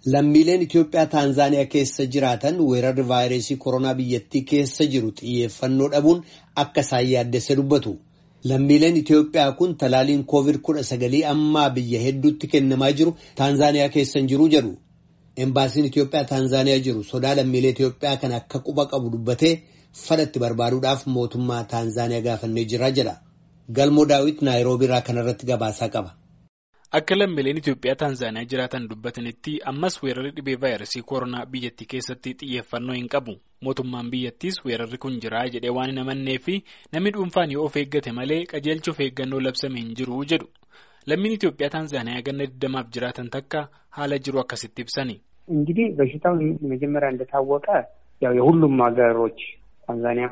Lammiileen Itoophiyaa Taanzaaniyaa keessa jiraatan weerarri vaayirasii koronaa biyyattii keessa jiru xiyyeeffannoo dhabuun akka isaan yaaddesse dubbatu. Lammiileen Itoophiyaa kun talaaliin COVID-19 ammaa biyya hedduutti kennamaa jiru Taanzaaniyaa keessa hin jiru jedhu. Embaasiin Itoophiyaa Taanzaaniyaa jiru sodaa lammiilee Itoophiyaa kan akka quba qabu dubbatee furmaata barbaaduudhaaf mootummaa Taanzaaniyaa gaafannee jira jedha. Galmoo Daawit Naayiroobii irraa kanarratti gabaasaa qaba. Akka lammiileen Itoophiyaa Taanzaaniyaa jiraatan dubbatanitti ammas weerarri dhibee vaayirasii koronaa biyyattii keessatti xiyyeeffannoo hin qabu. Mootummaan biyyattiis weerarri kun jira jedhee waan hin amannee fi namni dhuunfaan yoo of eeggate malee qajeelcha of eeggannoo labsame hin jiru jedhu. Lammiin Itoophiyaa Taanzaaniyaa ganna 20 jiraatan takka haala jiru akkasitti ibsani. እንግዲህ በሽታው መጀመሪያ እንደታወቀ ያው የሁሉም ሀገሮች ታንዛኒያም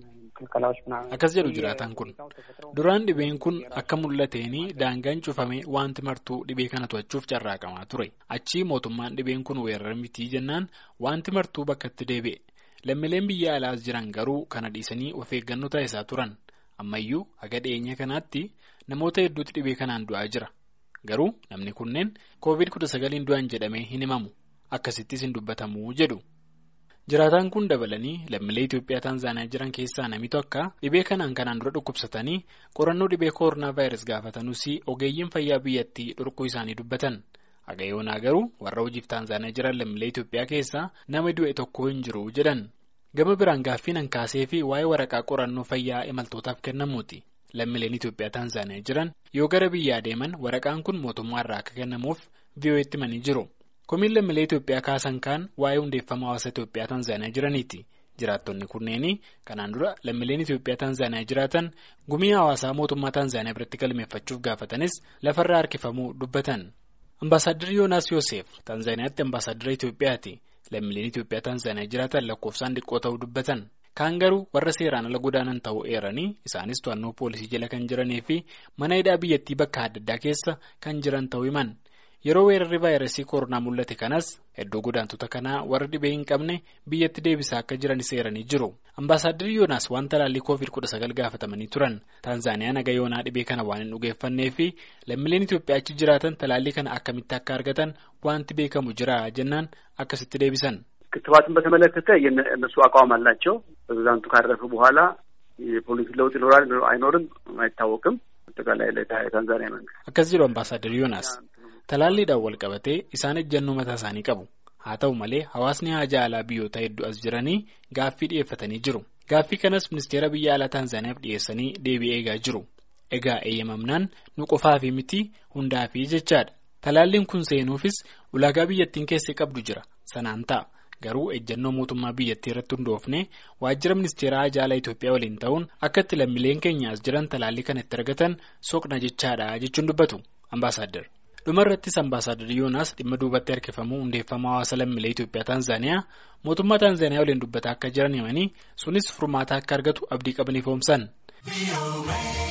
akkas jedhu jiraatan kun duraan dhibeen kun akka mul'ateeni daangaan cufamee wanti martuu dhibee kana to'achuuf carraaqamaa ture achii mootummaan dhibeen kun weerara mitii jennaan wanti martuu bakkatti deebi'e lammiileen biyya alaas jiran garuu kana dhiisanii of eeggannoo taasisaa turan ammayyuu haga dhiyeenya kanaatti namoota hedduutti dhibee kanaan du'aa jira garuu namni kunneen COVID-19 du'an jedhamee hin himamu akkasittis hin dubbatamu jedhu. Jiraataan kun dabalanii lammiilee Itoophiyaa Taanzaaniyaa jiran keessaa namni tokko dhibee kanaan dura dhukkubsatanii qorannoo dhibee koronaa vaayirasii gaafatanuus ogeeyyiin fayyaa biyyattii dhorkuu isaanii dubbatan. Haga yoonaa garuu warra hojiif Taanzaaniyaa jiran lammiilee Itoophiyaa keessaa nama du'e tokko hin jiru jedhan. Gama biraan gaaffiin hankaasee fi waa'ee waraqaa qorannoo fayyaa imaltootaaf kennamuuti. Lammiileen Itoophiyaa Taanzaaniyaa jiran yoo gara biyyaa deeman waraqaan kun mootummaarraa akka kennamuuf VOA'tti himanii jiru. Komiin lammiilee Itoophiyaa kaasan kaan waa'ee hundeeffama hawaasa Itoophiyaa Taanzaaniyaa jiraniiti. Jiraattonni kunneen kanaan dura lammiileen Itoophiyaa Taanzaaniyaa jiraatan gumii hawaasaa mootummaa Taanzaaniyaa biratti galmeeffachuuf gaafatanis lafarraa harkifamuu dubbatan. Ambaasaaddarri Yoonaas Yoosef Taanzaaniyaatti ambaasaaddarra Itoophiyaati. Lammiileen Itoophiyaa Taanzaaniyaa jiraatan lakkoofsaan xiqqoo ta'uu dubbatan. Kaan garuu warra seeraan ala godaanan ta'uu eeranii isaanis to'annoo poolisii jala kan jiranii fi mana hidhaa biyyattii bakka adda addaa keessa kan jiran ta'uu himan. Yeroo weerarri vaayirasii koronaa mul'ate kanas hedduu godaantota kanaa warra dhibee hin qabne biyyatti deebisaa akka jiran seeranii jiru. Ambaasaaddarri Yoonaas waan talaallii COVID-19 gaafatamanii turan. Taanzaaniyaan haga yoonaa dhibee kana waan hin dhugeeffannee fi lammiileen Itoophiyaa achi jiraatan talaallii kana akkamitti akka argatan wanti beekamu jira jennaan akkasitti deebisan. ክትባትን በተመለከተ የነሱ አቋም አላቸው ፕሬዝዳንቱ ካረፉ በኋላ የፖሊሲ ለውጥ ይኖራል አይኖርም አይታወቅም አጠቃላይ ለታንዛኒያ መንግስት akkas jedhu ambaasaaddarri Yoonaas talaalliidhaan wal qabatee isaan ejjennoo mataa isaanii qabu haa ta'u malee hawaasni haajaa alaa biyyoota hedduu as jiranii gaaffii dhiyeeffatanii jiru gaaffii kanas ministeera biyya alaa Taanzaaniyaaf dhiyeessanii deebii eegaa jiru egaa eeyyamamnaan nu qofaafi miti hundaafi jechaadha talaalliin kun seenuufis ulaagaa biyyattiin keessee qabdu jira sanaan ta'a. Garuu ejjennoo mootummaa biyyattii irratti hundoofne waajjira ministeera haajaa alaa Itoophiyaa waliin ta'uun akka itti lammiileen keenya as jiran talaallii kana itti argatan soqna jechaadha jechuun dubbatu ambaasaadder. Dhumarrattis ambaasaaddarri Yoonaas dhimma duubatti harkifamuu hundeeffama hawaasa lammiilee Itoophiyaa Taanzaaniyaa mootummaa Taanzaaniyaa waliin dubbataa akka jiran himanii sunis furmaata akka argatu abdii qabaniif hoomsan.